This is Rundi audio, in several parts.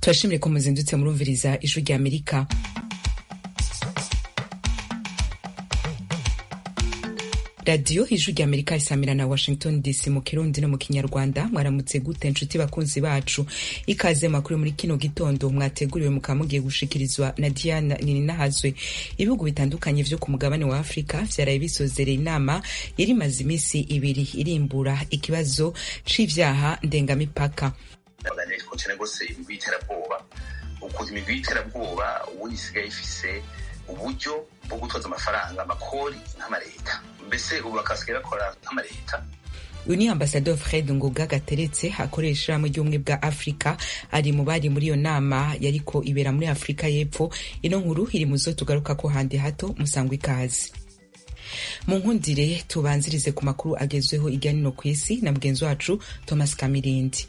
turashimire ko muzindutse murumviriza ijwi rya Amerika. radiyo ijwi rya Amerika isamira na Washington DC mu Kirundi no mu Kinyarwanda. Mwaramutse gute nshuti bakunzi bacu, ikaze makuru muri kino gitondo mwateguriwe mukaba mugiye gushikirizwa na Diana Nininahazwe. Ibihugu bitandukanye vyo ku mugabane wa Afrika vyaraye bisozereye inama yari imaze imisi ibiri irimbura ikibazo c'ivyaha ndengamipaka. Imigwi y'iterabwoba ukuza imigwi y'iterabwoba ubu isigaye ifise uburyo bwo gutoza amafaranga amakori nk'amareta, mbese ubu bakasigaye bakora nk'amareta. Uyu ni Ambassadeur Fred Ngoga Gateretse akoresha mu ry'ubumwe bwa Afrika, ari mu bari muri iyo nama yariko ibera muri Afrika y'Epfo. Ino nkuru iri muzo tugaruka ko handi hato, musangwa ikaze. Mu nkundire tubanzirize ku makuru agezweho irya nino kw'isi na mugenzi wacu Thomas Kamirindi.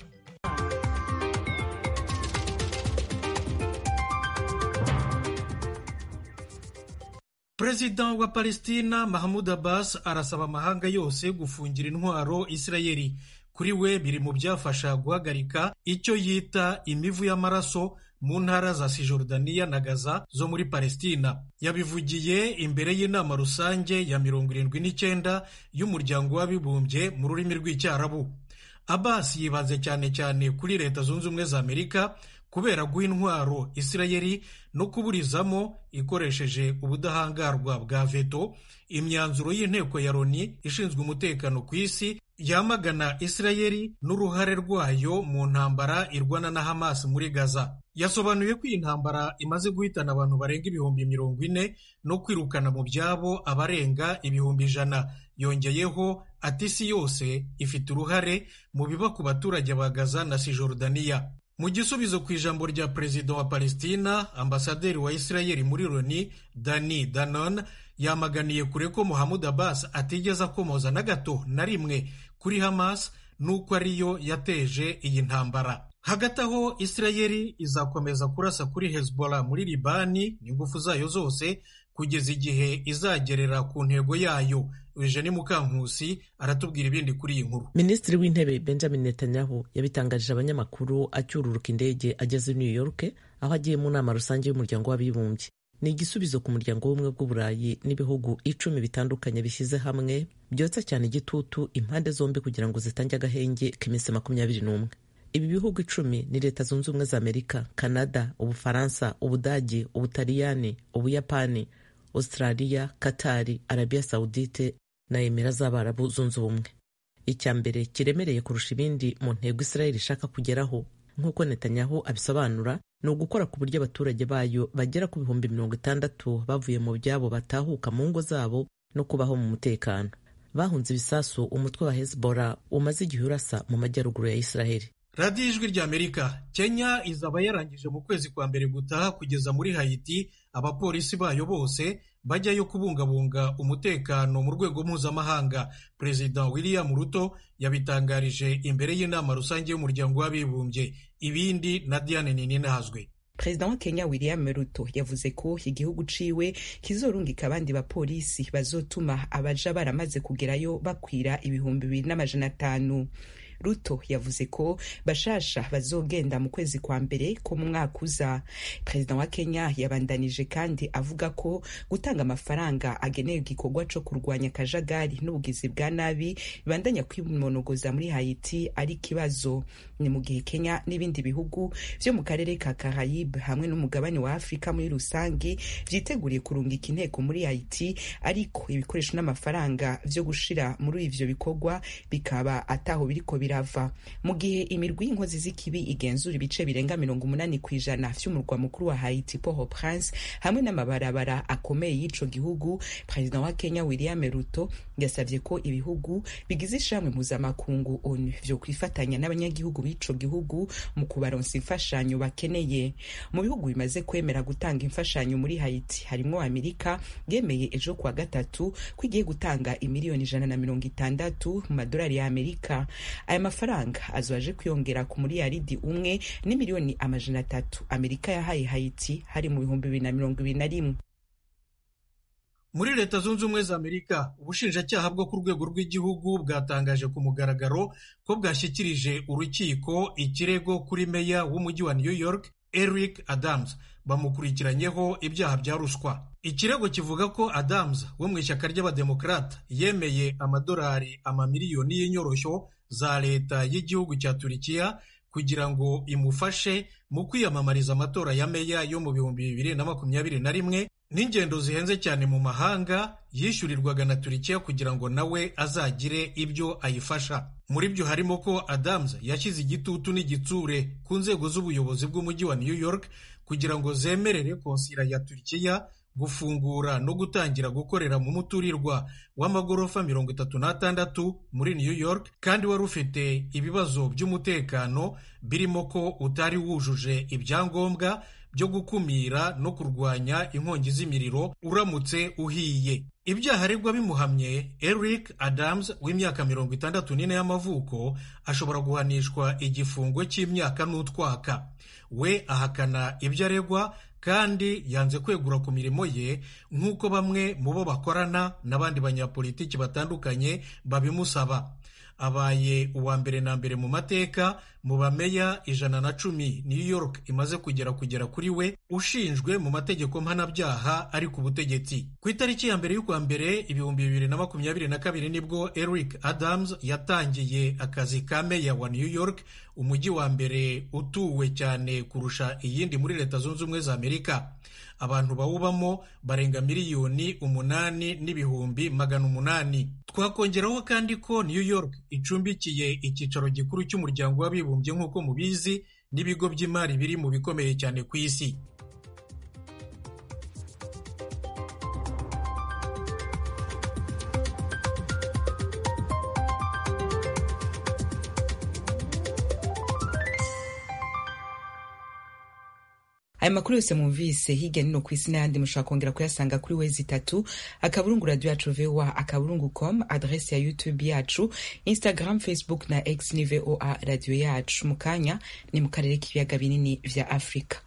President wa Palestina Mahmoud Abbas arasaba amahanga yose gufungira intwaro Isirayeli. Kuri we biri mu byafasha guhagarika icyo yita imivu y'amaraso mu ntara za Cisjordania na Gaza zo muri Palestina. Yabivugiye imbere y'inama rusange ya 79 y'umuryango w'abibumbye mu rurimi rw'icyarabu. Abbas yibanze cyane kuri Leta Zunze Ubumwe za Amerika kubera guha intwaro Isirayeli no kuburizamo ikoresheje ubudahangarwa bwa veto imyanzuro y'inteko ya Loni ishinzwe umutekano ku isi yamagana Isirayeli n'uruhare rwayo mu ntambara irwana na Hamas muri Gaza. Yasobanuye ko iyi ntambara imaze guhitana abantu barenga 40,000 no kwirukana mu byabo abarenga 100,000. Yongeyeho ati isi yose ifite uruhare mu biba ku baturage ba Gaza na Cisjordania. Mu gisubizo ku ijambo rya Perezida wa Palestina, ambasaderi wa Isirayeli muri Loni Dani Danon yamaganiye kure ko Mahmoud Abbas atigeze akomoza na gato na rimwe kuri Hamas nuko ariyo yateje iyi ntambara. Hagati aho Isirayeli izakomeza kurasa kuri Hezbollah muri Libani n'ingufu zayo zose kugeza igihe izagerera ku ntego yayo. Eugene Mukankusi aratubwira ibindi kuri iyi nkuru. Minisitiri w'intebe Benjamin Netanyahu yabitangarije abanyamakuru acyururuka indege ageze New York, aho agiye mu nama rusange y'umuryango w'abibumbye. Ni igisubizo ku muryango w'ubumwe bw'Uburayi n'ibihugu 10 bitandukanye bishyize hamwe byotsa cyane igitutu impande zombi kugira ngo zitange agahenge k'iminsi 21. Ibi bihugu 10 ni Leta Zunze Ubumwe za Amerika, Canada, Ubufaransa, Ubudagi, Ubutaliyani, Ubuyapani, Australia, Katari, Arabia Saudite na Emira z'Abarabu Zunze Ubumwe. Icya mbere kiremereye kurusha ibindi mu ntego Israel ishaka kugeraho, nk'uko Netanyahu abisobanura, ni ugukora ku buryo abaturage bayo bagera ku 60,000 bavuye mu byabo batahuka mu ngo zabo no kubaho mu mutekano. Bahunze ibisasu umutwe wa Hezbollah umaze igihe urasa mu majyaruguru ya Israel. Radiyo Ijwi rya Amerika. Kenya izaba yarangije mu kwezi kwa mbere gutaha kugeza muri Haiti abapolisi bayo bose bajyayo kubungabunga umutekano mu rwego mpuzamahanga. Perezida William Ruto yabitangarije imbere y'inama rusange y'umuryango w'abibumbye. Ibindi na Diane Nininahazwe. Perezida wa Kenya William Ruto yavuze ko igihugu ciwe kizorungika abandi bapolisi bazotuma abaja baramaze kugerayo bakwira 2,500. Ruto yavuze ko bashasha bazogenda mu kwezi kwa mbere ko mu mwaka uza. Perezida wa Kenya yabandanije kandi avuga ko gutanga amafaranga agenewe igikorwa co kurwanya kajagari n'ubugizi bwa nabi bibandanya kwimonogoza muri Haiti ari kibazo. Ni mu gihe Kenya n'ibindi bihugu vyo mu karere ka Caraïbe hamwe n'umugabane wa Afrika muri rusangi vyiteguriye kurungika inteko muri Haiti, ariko ibikoresho n'amafaranga vyo gushira muri ivyo bikorwa bikaba ataho biriko birava. Mu gihe imirwi y'inkozi z'ikibi igenzura ibice birenga 80% vy'umurwa mukuru wa Haiti Port-au-Prince hamwe n'amabarabara akomeye y'ico gihugu, Perezida wa Kenya William Ruto yasavye ko ibihugu bigize ishamwe mpuzamakungu ONU vyo kwifatanya n'abanyagihugu b'ico gihugu mu kubaronsa imfashanyo bakeneye. Mu bihugu bimaze kwemera gutanga imfashanyo muri Haiti harimo Amerika yemeye ejo kwa gatatu ko igiye gutanga imiliyoni 160 mu madolari ya Amerika. Aya mafaranga azoje kwiyongera ku miliyaridi 1 n'imiliyoni 300 Amerika yahaye Haiti hari mu 2021. Muri Leta Zunze Ubumwe za Amerika, ubushinjacyaha bwo ku rwego rw'igihugu bwatangaje ku mugaragaro ko bwashyikirije urukiko ikirego kuri meya w'umujyi wa New York Eric Adams bamukurikiranyeho ibyaha bya ruswa. Ikirego kivuga ko Adams wo mu ishyaka ry'abademokarata yemeye amadolari amamiliyoni y'inyoroshyo za leta y'igihugu cya Turikiya kugira ngo imufashe mu kwiyamamariza amatora ya meya yo mu 2021 n'ingendo zihenze cyane mu mahanga yishyurirwaga na Turikiya kugira ngo nawe azagire ibyo ayifasha. Muri byo harimo ko Adams yashyize igitutu n'igitsure ku nzego z'ubuyobozi bw'umujyi wa New York kugira ngo zemerere konsila ya Turikiya gufungura no gutangira gukorera mu muturirwa w'amagorofa 36 muri New York, kandi wari ufite ibibazo by'umutekano birimo ko utari wujuje ibyangombwa byo gukumira no kurwanya inkongi z'imiriro uramutse uhiye. Ibyaha aregwa bimuhamye, Eric Adams w'imyaka 64 y'amavuko ashobora guhanishwa igifungo cy'imyaka n'utwaka. We ahakana ibyo aregwa kandi yanze kwegura ku mirimo ye nk'uko bamwe mu bo bakorana n'abandi banyapolitiki batandukanye babimusaba. Abaye uwa mbere na mbere mu mateka mu bameya 110 New York imaze kugera kuri we ushinjwe mu mategeko mpanabyaha ari ku butegetsi. Ku itariki ya mbere y'ukwa mbere 2022 nibwo Eric Adams yatangiye akazi ka meya wa New York, umujyi wa mbere utuwe cyane kurusha iyindi muri Leta Zunze Ubumwe za Amerika. Abantu bawubamo barenga 8,800,000. Twakongeraho kandi ko New York icumbikiye icyicaro gikuru cy'umuryango w'abibumbye nk'uko mubizi n'ibigo by'imari biri mu bikomeye cyane ku isi. Aya makuru yose mwumvise hirya no ku isi n'ayandi mushobora kongera kuyasanga kuri wezi3 @radio@voa.com, adresse ya YouTube yacu, Instagram, Facebook na X ni VOA radio yacu. Mu kanya ni mu karere k'ibiyaga binini vya Afrika.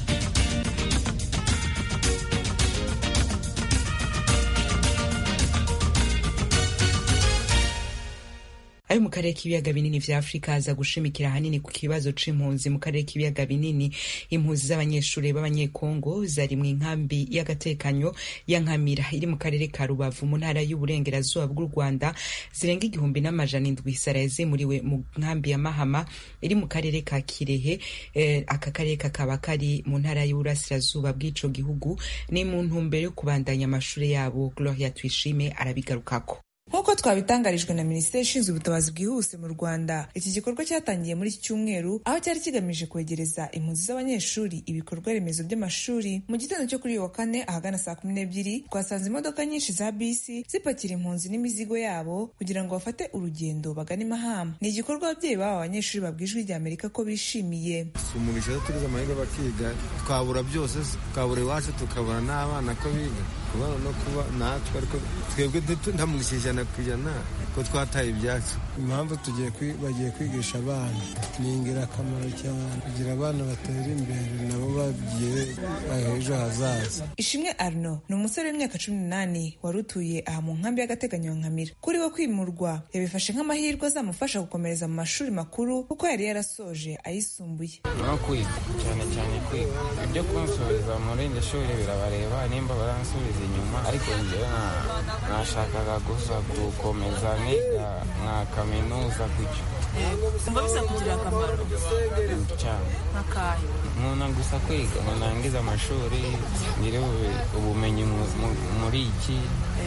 Ayo mu karere k'ibiyaga binini vya Afrika aza gushimikira hanini ku kibazo c'impunzi mu karere k'ibiyaga binini. Impunzi z'abanyeshuri b'abanyekongo zari mu nkambi y'agatekanyo ya Nkamira iri mu karere ka Rubavu mu ntara y'uburengerazuba bw'u Rwanda zirenga 1,700 zarazimuriwe mu nkambi ya Mahama iri mu karere ka Kirehe. Aka karere kakaba kari mu ntara y'uburasirazuba bw'ico gihugu, ni mu ntumbero yo kubandanya amashuri yabo. Gloria Twishime arabigarukako. Nk'uko twabitangarijwe na Minisiteri ishinzwe ubutabazi bwihuse mu Rwanda, iki gikorwa cyatangiye muri iki cyumweru aho cyari kigamije kwegereza impunzi z'abanyeshuri ibikorwa remezo by'amashuri. Mu gitondo cyo kuri uyu wa kane ahagana saa 12 twasanze imodoka nyinshi za bisi zipakira impunzi n'imizigo yabo kugira ngo bafate urugendo bagane i Mahama. Ni igikorwa ababyeyi b'aba banyeshuri babwijwe rya Amerika ko bishimiye. Umugisha turiza amahirwe bakiga, twabura byose, twabura iwacu tukabura n'abana ko biga, kubana no kuba natwe, ariko twebwe ntamugisha kujyana ko twataye ibyacu. Impamvu bagiye kwigisha abana ni ingirakamaro cyane kugira abana batera imbere nabo bagiye ejo hazaza. Ishimwe Arno ni umusore w'imyaka 18 wari utuye aha mu nkambi y'agateganyo ya Nkamira. Kuri we kwimurwa yabifashe nk'amahirwe azamufasha gukomereza mu mashuri makuru kuko yari yarasoje ayisumbuye. No kwiga cyane kwiga ibyo kunsubiza muri indi shuri birabareba nimba baransubiza inyuma, ariko njyewe nashakaga gusa gukomeza niga nka kaminuza gutyo. Mba bisa kugira akamaro cyane nk'akahe nkuna gusa kwiga ngo nangize amashuri ngire ubumenyi muri iki,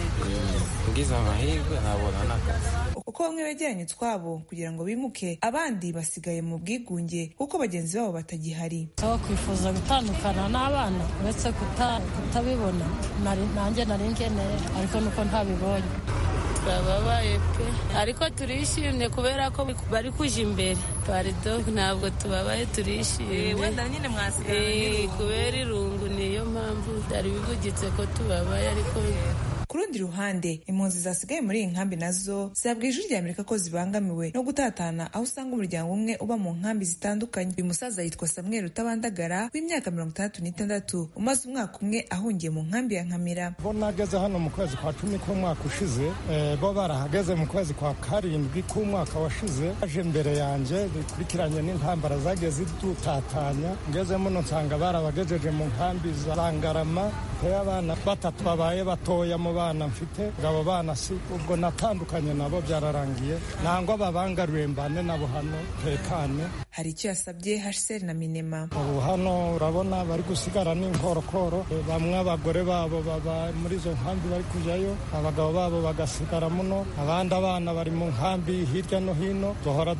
ngize amahirwe nabona n'akazi. Uko bamwe begeranye utwabo kugira ngo bimuke, abandi basigaye mu bwigunge kuko bagenzi babo batagihari. Aho kwifuza gutandukana n'abana uretse kutabibona nanjye nari nkeneye, ariko nuko ntabibonye. Turababaye pe, ariko turishimye kubera ko bari kuja imbere. Parido, ntabwo tubabaye, turishimye. Wenda nyine mwasigaye kubera irungu, niyo mpamvu byari bivugitse ko tubabaye, ariko ku rundi rundi ruhande impunzi zasigaye muri iyi nkambi nazo zabwiye ijwi rya Amerika ko zibangamiwe no gutatana, aho usanga umuryango umwe uba mu nkambi zitandukanye. Uyu musaza yitwa Samuel Utabandagara w'imyaka 66 umaze umwaka umwe ahungiye mu nkambi ya Nkamira. Bo nageze hano mu kwezi kwa 10 k'umwaka ushize, bo barahageze mu kwezi kwa 7 k'umwaka washize. Aje imbere yanjye bikurikiranye n'intambara zagiye zidutatanya, ngeze muno nsanga barabagejeje mu nkambi za Ngarama. Abana batatu babaye batoya mu bana mfite, ngabo bana si ubwo natandukanye nabo byararangiye, nangwa babangaruye mbane nabo hano tekane. Hari icyo yasabye HCR na Minema. Ubu hano urabona bari gusigara n'inkorokoro, bamwe abagore babo baba muri izo nkambi bari kujayo, abagabo babo bagasigara muno, abandi abana bari mu nkambi hirya no hino. Duhora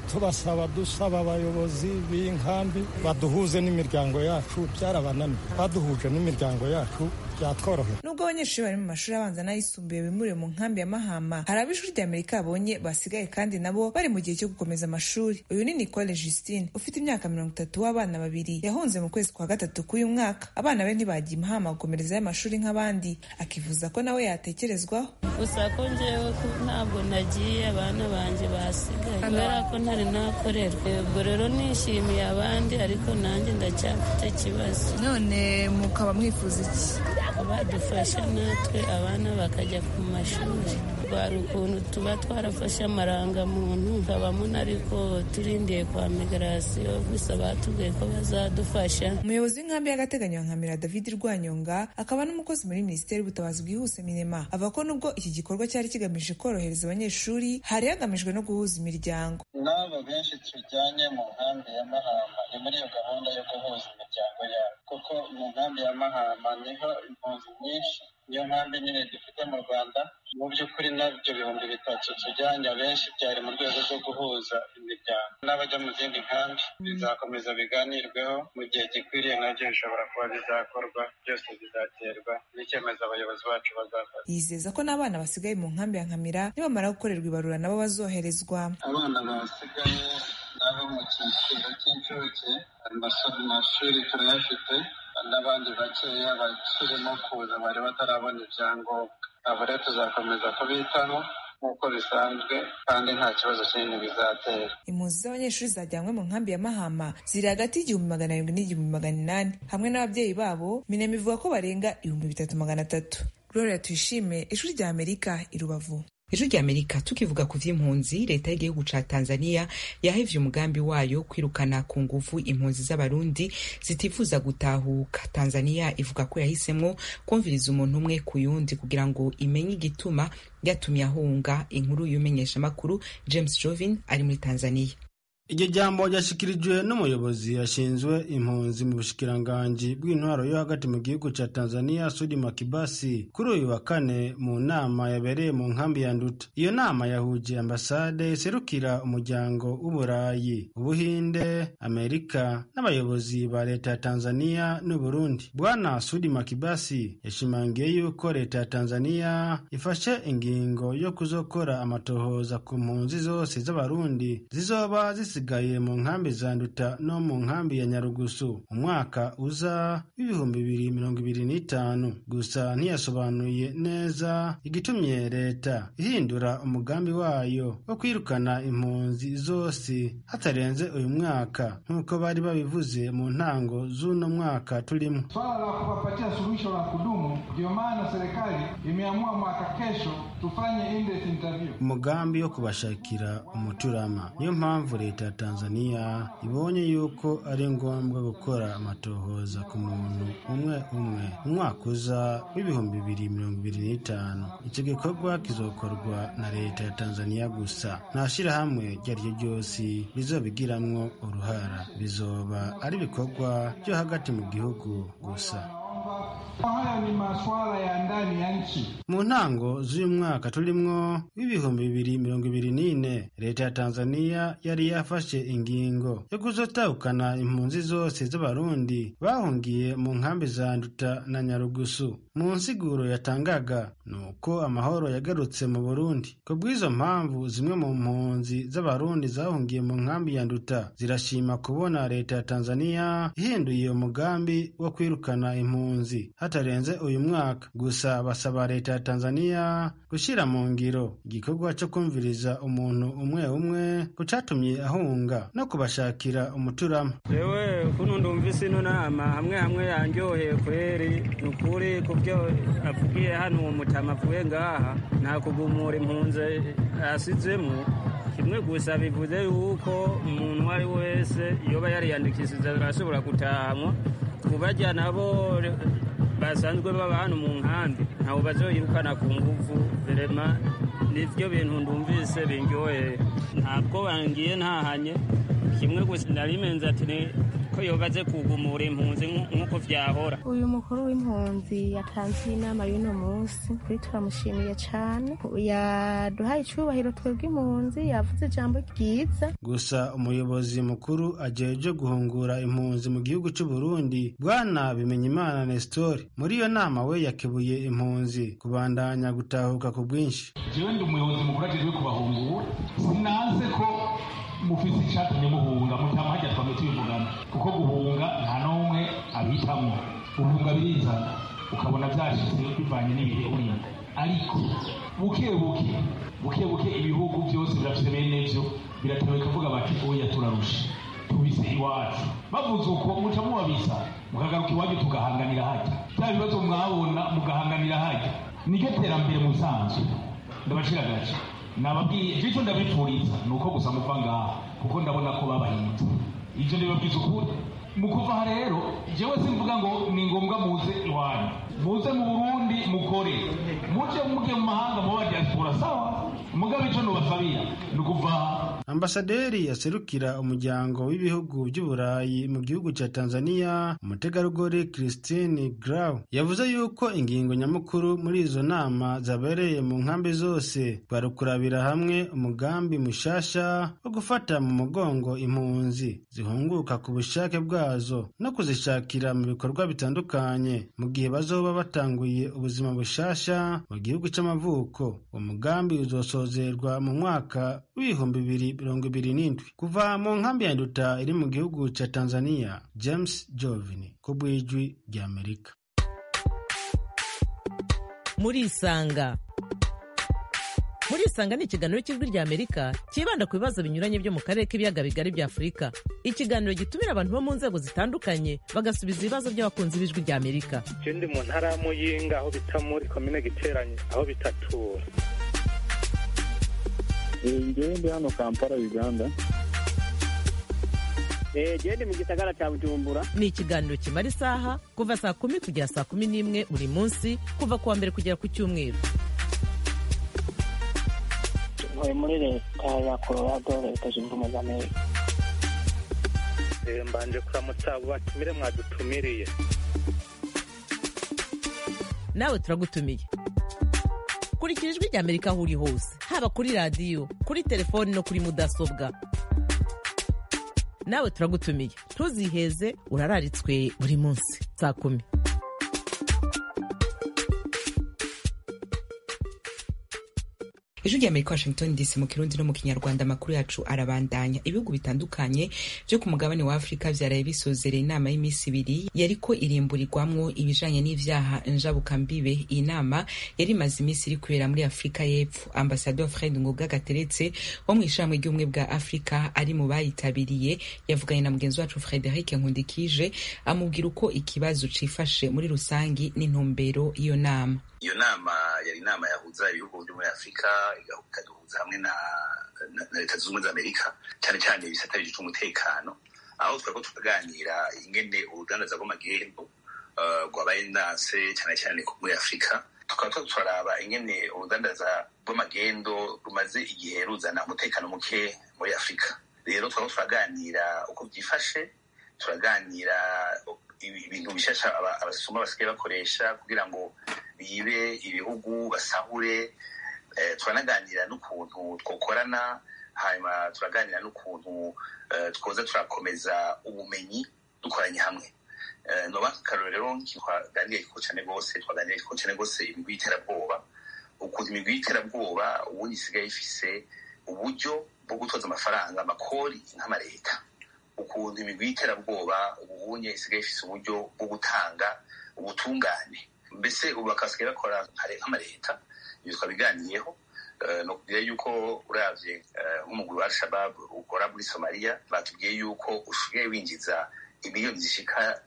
dusaba abayobozi b'inkambi baduhuze n'imiryango yacu, byarabananiye. Baduhuje n'imiryango yacu byatworohera. Nubwo abanyeshuri bari mu mashuri abanza n'ayisumbuye bimuriwe mu nkambi ya Mahama, hari ab'ijwi rya Amerika babonye basigaye kandi nabo bari mu gihe cyo gukomeza amashuri. Uyu ni Nicole Justine ufite imyaka 30 w'abana babiri, yahunze mu kwezi kwa 3 k'uyu mwaka. Abana be ntibagiye Mahama gukomerezayo amashuri nk'abandi, akifuza ko nawe yatekerezwaho. Gusa ko njyewe ntabwo nagiye, abana banjye basigaye kubera ko ntari nakorerwa. Ubwo rero nishimiye abandi, ariko nanjye ndacyafite ikibazo. None mukaba mwifuza iki? Badufasha natwe abana bakajya ku mashuri. Rwari ukuntu tuba twarafashe amarangamuntu nkabamo, ariko turindiye kwa migirasiyo, gusa batubwiye ko bazadufasha. Umuyobozi w'inkambi y'agateganyo ya Nkamira David Rwanyonga akaba n'umukozi muri Minisiteri y'Ubutabazi bwihuse Minema avuga ko nubwo iki gikorwa cyari kigamije korohereza abanyeshuri, hari hagamijwe no guhuza imiryango. N'abo benshi tujyanye mu nkambi ya Mahama ni muri iyo gahunda yo guhuza imiryango yabo, kuko mu nkambi ya Mahama niho impunzi nyinshi, niyo nkambi nyine dufite mu Rwanda. Mu by'ukuri nabyo 3,000 tujyanye abenshi byari mu rwego rwo guhuza imiryango. N'abajya mu zindi nkambi bizakomeza biganirweho mu gihe gikwiriye, nabyo bishobora kuba bizakorwa, byose bizaterwa n'icyemezo abayobozi bacu bazafata. Yizeza ko n'abana basigaye mu nkambi ya Nkamira nibamara gukorerwa ibarura nabo bazoherezwa. Abana basigaye nabo mu cyiciro cy'incuke, amashuri turayafite, n'abandi bakeya bakirimo kuza bari batarabona ibyangombwa. Abo rero tuzakomeza kubitaho nk'uko bisanzwe kandi nta kibazo kinini bizatera. Impunzi z'abanyeshuri zajyanywe mu nkambi ya Mahama ziri hagati y'700 n'800 hamwe n'ababyeyi babo. Minema ivuga ko barenga 3,300. Gloria Tuyishime, Ijwi rya Amerika, i Rubavu. Ijwi rya Amerika tukivuga ku vy'impunzi, leta y'igihugu ca Tanzania yahevye umugambi wayo kwirukana ku nguvu impunzi z'abarundi zitifuza gutahuka. Tanzania ivuga ko yahisemwo kumviriza umuntu umwe ku yundi kugira ngo imenye igituma yatumye ahunga. Inkuru y'umenyesha makuru James Jovin ari muri Tanzania. Iryo jambo ryashikirijwe n'umuyobozi yashinzwe impunzi mu bushikiranganji bw'intwaro yo hagati mu gihugu ca Tanzania, Sudi Makibasi, kuri uyu wa 4 mu nama yabereye mu nkambi ya Nduta. Iyo nama yahuje ambasade serukira umuryango w'Uburayi, Ubuhinde, Amerika n'abayobozi ba leta ya Tanzania n'u Burundi. Bwana Sudi Makibasi yashimangiye yuko leta ya Tanzania ifashe ingingo yo kuzokora amatohoza ku mpunzi zose z'abarundi zizoba zisigaye mu nkambi za Nduta no mu nkambi ya Nyarugusu umwaka uza w'2025. Gusa ntiyasobanuye neza igitumye leta ihindura umugambi wayo wo kwirukana impunzi zose hatarenze uyu mwaka nk'uko bari babivuze mu ntango z'uno mwaka turimo. Swala la kuwapatia suluhisho la kudumu, ndio maana serikali imeamua mwaka kesho tufanye in-depth interview. Umugambi wo kubashakira umuturama. Niyo mpamvu leta ya Tanzania ibonye yuko ari ngombwa gukora amatohoza ku muntu umwe umwaka uza w'2025. Icyo gikorwa kizokorwa na leta ya Tanzania gusa, nta shirahamwe ryaryo ryose rizobigiramwo uruhara. Bizoba ari ibikorwa byo hagati mu gihugu gusa. Haya ni masuala ya ndani ya nchi. Mu ntango z'uyu mwaka turimwo w'2024, leta ya Tanzania yari yafashe ingingo yo kuzotahukana impunzi zose z'abarundi bahungiye mu nkambi za Nduta na Nyarugusu. mu nsiguro yatangaga nuko amahoro yagarutse mu Burundi. Ku bw'izo mpamvu zimwe mu mpunzi z'abarundi zahungiye mu nkambi ya Nduta zirashima kubona leta ya Tanzania ihinduye umugambi wo kwirukana impunzi hatarenze uyu mwaka. Gusa basaba leta ya Tanzania gushira mu ngiro igikorwa cyo kumviriza umuntu umwe umwe kucatumye ahunga no kubashakira umuturama. Jewe kuno ndumvise ino nama hamwe yanjoheye kweri nukuri kubyo avugiye hano uwo mutama avuye ngaha nta kugumura impunzi asizemo. Kimwe gusa bivuze yuko umuntu ari wese yoba yariyandikishije arashobora gutahanwa kubarya nabo basanzwe baba hano mu nkambi ntawe bazoyirukana ku nguvu. Verema nivyo bintu ndumvise binjoheye, ntabwo bangiye ntahanye. Kimwe gusa narimenze ati ko yobaze kugumura impunzi nk'uko vyahora. Uyu mukuru w'impunzi yatanze inama y'uno munsi kuri turamushimiye cyane, yaduhaye icubahiro twebwe impunzi, yavuze ijambo ryiza. Gusa umuyobozi mukuru ajeje guhungura impunzi mu gihugu cy'u Burundi Bwana Bimenyimana Nestor muri iyo nama we yakebuye impunzi kubandanya gutahuka ku bwinshi. Jewe ndi umuyobozi mukuru ajeje kubahungura, sinanze ko mufise icatumye muhunga mutama hajya twamwe tuyivugana, kuko guhunga nta n'umwe abitamwo. Guhunga birizana ukabona vyashitse bivanye n'ibihe urimo, ariko buke ibihugu byose birafise bene vyo biratewe kuvuga bati oya turarusha tubise iwacu. Bavuze uko muca mubabisa mukagaruka iwanyu tugahanganira hajya bya bibazo mwabona mugahanganira hajya. Niryo terambere musanzwe. Ndabashira gace nababwiye icyo ndabipfuriza nuko gusa muva ngaha kuko ndabona ko babahinze. Ivyo ndibabwiza ukuri mu kuva rero jewe simvuga ngo ni ngombwa muze iwanyu, muze mu Burundi mukore, muje mu mahanga mu diaspora sawa, mugabe ico nubasabira nukuva. Ambasaderi yaserukira umuryango w'ibihugu by'Uburayi mu gihugu cya Tanzania umutegarugori Christine Grau yavuze yuko ingingo nyamukuru muri izo nama zabereye mu nkambi zose barukurabira hamwe umugambi mushasha wo gufata mu mugongo impunzi zihunguka ku bushake bwazo no kuzishakira mu bikorwa bitandukanye mu gihe bazoba batanguye ubuzima bushasha mu gihugu c'amavuko. Umugambi uzosozerwa mu mwaka w'ibihumbi 2027 kuva mu nkambi ya Nduta iri mu gihugu ca Tanzania. James Jovini ku bw'ijwi rya Amerika. Muri Isanga ni ikiganiro cy'ijwi rya Amerika kibanda ku bibazo binyuranye byo mu karere k'ibiyaga bigari bya Afurika. Ikiganiro gitumira abantu bo mu nzego zitandukanye bagasubiza ibibazo by'abakunzi b'ijwi rya Amerika. Je ndi mu ntara ya Muyinga aho bita muri komine Giteranyi aho bitatura. Ndi hano Kampala Uganda. Ndi mu gisagara cya Bujumbura. Ni ikiganiro kimara isaha kuva saa 10 kugera saa 11 buri munsi kuva kuwa mbere kugera ku cyumweru. Ntuye muri leta ya Colorado, leta zunze ubumwe za Amerika. Mbanje kuramutsa abo batumire mwadutumiriye. Nawe turagutumiye. Kurikira ijwi rya Amerika aho uri hose, haba kuri radiyo, kuri telefoni no kuri mudasobwa. Nawe turagutumiye, ntuziheze, urararitswe buri munsi saa 10. Ijwi rya Amerika Washington DC mu Kirundi no mu Kinyarwanda. Amakuru yacu arabandanya. Ibihugu bitandukanye byo ku mugabane wa Afrika vyaraye bisozereye inama y'imisi 2 yariko irimburirwamwo ibijanye n'ivyaha njabukambibe. Iyi nama yari imaze imisi iri kubera muri Afrika y'Epfo. Ambassadeur Fred Ngoga Gateretse wo mu ishamwe ry'ubumwe bwa Afrika ari mu bayitabiriye yavuganye na mugenzi wacu Frederic Nkundikije amubwira uko ikibazo cifashe muri rusangi n'intumbero iyo nama. Iyo nama yari inama yahuza ibihugu byo muri Afrika ikaduhuza hamwe na leta zunze ubumwe za Amerika cyane cyane ibisata by'umutekano, aho twako tukaganira ingene urudandaza rw'amagendo rwabaye ndanse cyane cyane muri Afrika. Tukaba turaraba ingene urudandaza rw'amagendo rumaze igihe ruzana umutekano muke muri Afrika. Rero twako turaganira uko byifashe, turaganira ibintu bishasha abasuma basigaye bakoresha kugira ngo bibe ibihugu basahure. Turanaganira n'ukuntu twokorana, hanyuma turaganira n'ukuntu twoza turakomeza ubumenyi dukoranye hamwe. noba akarorero rero twaganiriye ko cyane rwose imigwi y'iterabwoba, ukuntu imigwi y'iterabwoba ubundi isigaye ifise uburyo bwo gutoza amafaranga amakori nk'amareta, ukuntu imigwi y'iterabwoba ubunye isigaye ifise uburyo bwo gutanga ubutungane, mbese ubu bakasigaye bakora nk'amareta. Ibyo twabiganiyeho no kugira yuko uravye nk'umugwi wa Al-Shabaab ukora muri Somalia batubwiye yuko ushigaye winjiza imiliyoni zishika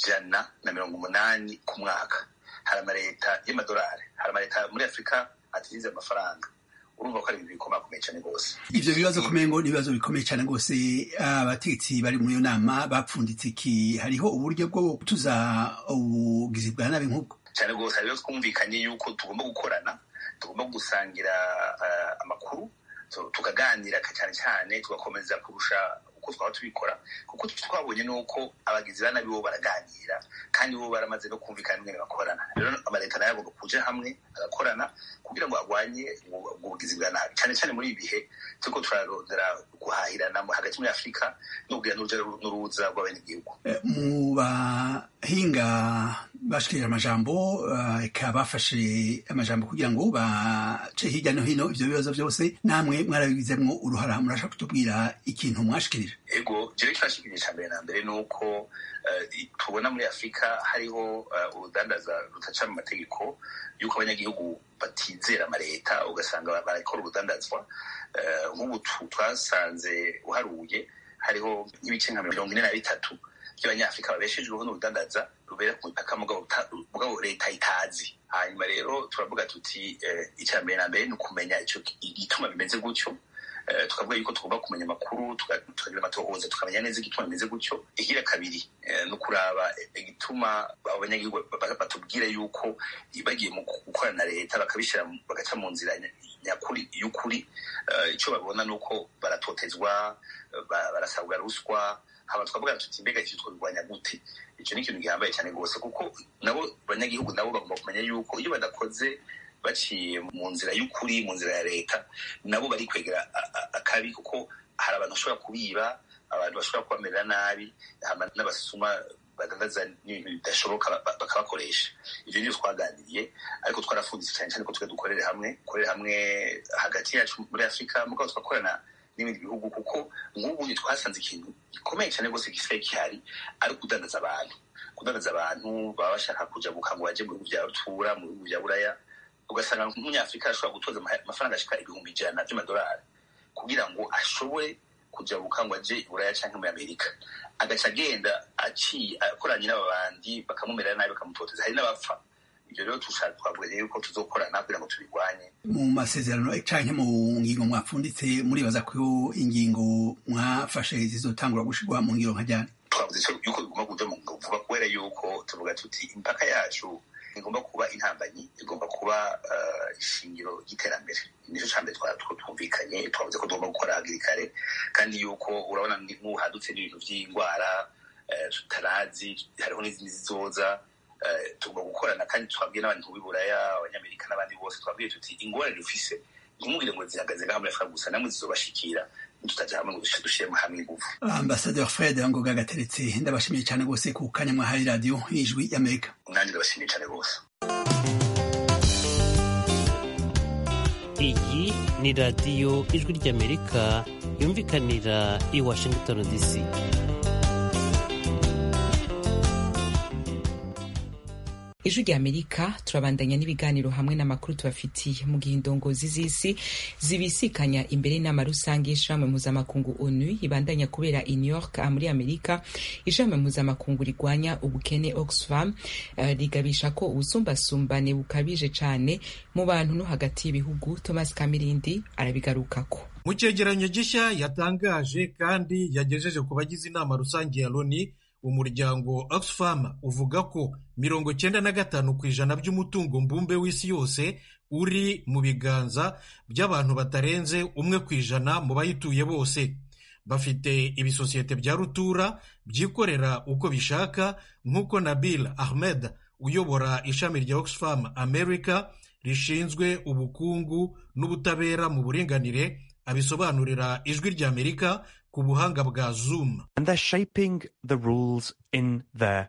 180 ku mwaka. Hari amareta y'amadolari, hari amareta muri Afrika atinze amafaranga. Urumva ko ari ibintu bikomeye cyane rwose. Ivyo bibazo kumengo ni ibibazo bikomeye cyane rwose. Abategetsi bari muri yo nama bapfunditse iki, hariho uburyo bwo gutuza ubugizi bwa nabi nk'ubwo cyane rwose. Hariho twumvikanye yuko tugomba gukorana, tugomba gusangira amakuru, tukaganira cyane cyane, tugakomeza kurusha uko twaba tubikora, kuko twabonye nuko abagizi ba nabi bo baraganira kandi bo baramaze no kumvikana ingene bakorana. Rero amaleta nayo agomba kuja hamwe agakorana kugira ngo agwanye ubugizi bwa nabi, cyane cyane muri ibi bihe turiko turarondera guhahirana hagati muri Afurika no kugira n'uruza rw'abenegihugu. Mu bahinga bashikirije amajambo eka bafashe amajambo kugira ngo bace hirya no hino ivyo bibazo vyose, namwe mwarabigizemwo uruhara, murashaka kutubwira ikintu mwashikirije? Ego, jewe twashikirije cyambere na mbere nuko tubona muri Afurika hariho urudandaza rutaca mu mategeko, yuko abanyagihugu batizera amareta, ugasanga barakora urudandazwa. Nk'ubu twasanze uharuye hariho nk'ibice nka 43 by'abanyafurika babeshejweho n'urudandaza rubera ku mupaka mugabo leta itazi. Hanyuma rero turavuga tuti icyambere na mbere ni ukumenya ico igituma bimeze gutyo. Tukavuga yuko tugomba kumenya amakuru, tukagira amatohoza, tukamenya neza igituma bimeze gutyo. Igira kabiri no kuraba igituma abanyagihugu batubwira yuko bagiye mu gukorana na leta bakabishira bagaca mu nzira nyakuri y'ukuri. Icyo babona nuko baratotezwa, barasabwa ruswa. Haba twavuga tuti mbega icyo twabirwanya gute? Icyo ni ikintu gihambaye cyane rwose, kuko nabo abanyagihugu nabo bagomba kumenya yuko iyo badakoze baciye mu nzira y'ukuri, mu nzira ya leta, nabo bari kwegera akabi, kuko hari abantu bashobora kubiba, abantu bashobora kubamerera nabi, n'abasuma badandaza n'ibintu bidashoboka bakabakoresha. Ivyo nivyo twaganiriye, ariko twarafunditse cyane cyane ko twe dukorere hamwe hagati yacu muri Afurika, mugabo twakorana n'ibindi bihugu, kuko nk'ubu twasanze ikintu gikomeye cyane rwose gisigaye gihari ari kudandaza abantu baba bashaka kuja ngo baje mu bihugu vya rutura, mu bihugu vya Buraya. Ugasanga nk'umunyafurika ashobora gutoza amafaranga ashika 100,000 by'amadolari kugira ngo ashobore kuja ngo aje i Buraya canke muri Amerika, agaca agenda akoranye n'abandi bakamumerera nabi, bakamutoteza, hari n'abapfa. Ibyo rero twavuga yuko tuzokorana kugira ngo tubirwanye. Mu masezerano canke mu ngingo mwapfunditse, muribaza ko ingingo mwafashe zizotangura gushirwa mu ngiro nkajyane? Twavuze yuko bigomba kuja mu vuba, kubera yuko tuvuga tuti impaka yacu igomba kuba intambanyi, igomba kuba ishingiro ry'iterambere. Nico cambere twumvikanye, twavuze ko tugomba gukora hakiri kare, kandi yuko urabona nk'uhadutse n'ibintu vy'indwara tutarazi, hariho n'izindi zizoza. Tugomba gukorana, kandi twabwiye n'abantu b'Iburaya, abanyamerika n'abandi bose, twabwiye tuti ingorane dufise ntimugire ngo zihagaze ngaha muri Afurika gusa, namwe zizobashikira tutaja hamwe ngo dushiremo hamwe ingufu. Ambassadeur Fred Ngoga Gateretse, ndabashimiye cyane rwose ku kanya mwahaye radio y'Ijwi y'Amerika. Nanjye ndabashimiye cyane rwose. Iyi ni radiyo Ijwi ry'Amerika yumvikanira i Washington DC. Ijwi ry'Amerika turabandanya n'ibiganiro hamwe n'amakuru tubafitiye. Mu gihe indongozi z'isi zibisikanya imbere y'inama rusange y'ishirahamwe mpuzamakungu ONU ibandanya kubera i New York muri Amerika, ishirahamwe mpuzamakungu rigwanya ubukene Oxfam rigabisha ko ubusumbasumbane bukabije cane mu bantu no hagati y'ibihugu. Thomas Kamirindi arabigarukako. Mu cegeranyo gishya yatangaje kandi yagejeje ku bagize inama rusange ya Loni, umuryango Oxfam uvuga ko 95% by'umutungo mbumbe w'isi yose uri mu biganza by'abantu batarenze 1% mu bayituye bose. Bafite ibisosiyete bya rutura byikorera uko bishaka, nk'uko Nabil Ahmed uyobora ishami rya Oxfam America rishinzwe ubukungu n'ubutabera mu buringanire abisobanurira Ijwi ry'Amerika ku buhanga bwa Zoom. And they're shaping the rules in their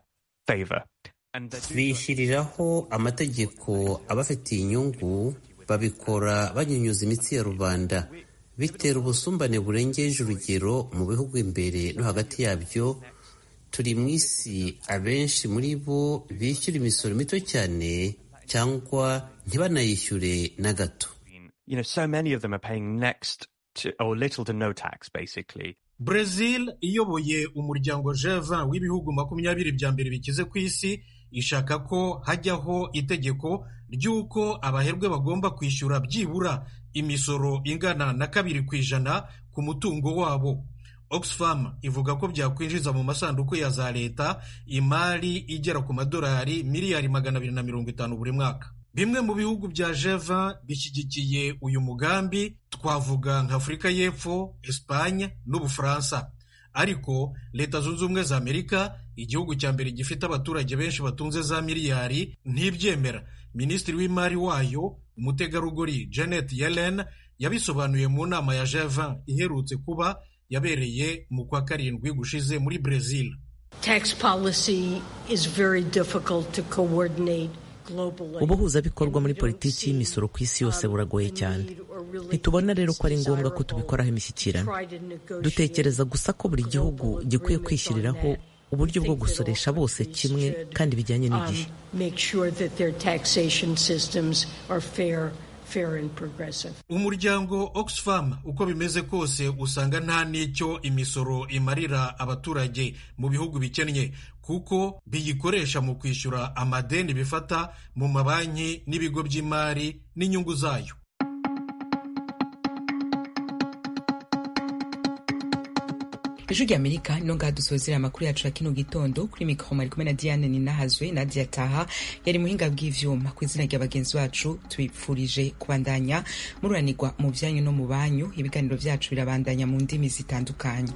favor. bishyiriraho amategeko abafitiye inyungu, babikora banyunyuza imitsi ya rubanda, bitera ubusumbane burengeje urugero mu bihugu imbere no hagati yabyo. Turi mu isi abenshi muri bo bishyura imisoro mito cyane cyangwa ntibanayishyure na gato. So many of them are paying next to or little to no tax basically. Brazil iyoboye umuryango G20 w'ibihugu 20 bya mbere bikize ku isi ishaka ko hajyaho itegeko ry'uko abaherwe bagomba kwishyura byibura imisoro ingana na 2% ku mutungo wabo. Oxfam ivuga ko byakwinjiza mu masanduku ya za leta imari igera ku madolari miliyari 250 buri mwaka. Bimwe mu bihugu bya G20 bishyigikiye uyu mugambi twavuga nka Afurika y'Epfo, Espagne n'Ubufaransa. Ariko Leta Zunze Ubumwe za Amerika, igihugu cya mbere gifite abaturage benshi batunze za miliyari, ntibyemera. Minisitiri w'imari wayo, umutegarugori Janet Yellen, yabisobanuye mu nama ya G20 iherutse kuba yabereye mu kwa karindwi gushize muri Brazil. Tax policy is very difficult to coordinate. Ubuhuzabikorwa muri politiki y'imisoro ku isi yose buragoye cyane. Ntitubona rero ko ari ngombwa ko tubikoraho imishyikirano. Dutekereza gusa ko buri gihugu gikwiye kwishyiriraho uburyo bwo gusoresha bose kimwe kandi bijyanye n'igihe. Umuryango Oxfam uko bimeze kose usanga nta n'icyo imisoro imarira abaturage mu bihugu bikennye, kuko biyikoresha mu kwishyura amadeni bifata mu mabanki n'ibigo by'imari n'inyungu zayo. Ijwi ry'Amerika no ngaha dusozera amakuru yacu ya kino gitondo. Kuri mikoro mwari kumwe na Diane Ninahazwe, Nadia Taha yari muhinga bw'ivyuma. Ku izina rya bagenzi bacu tubipfurije kubandanya mururanirwa mu byanyu no mu banyu. Ibiganiro byacu birabandanya mu ndimi zitandukanye.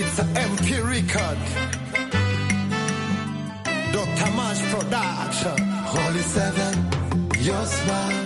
It's an MP record. Dr. March Production. Holy Seven, your smile.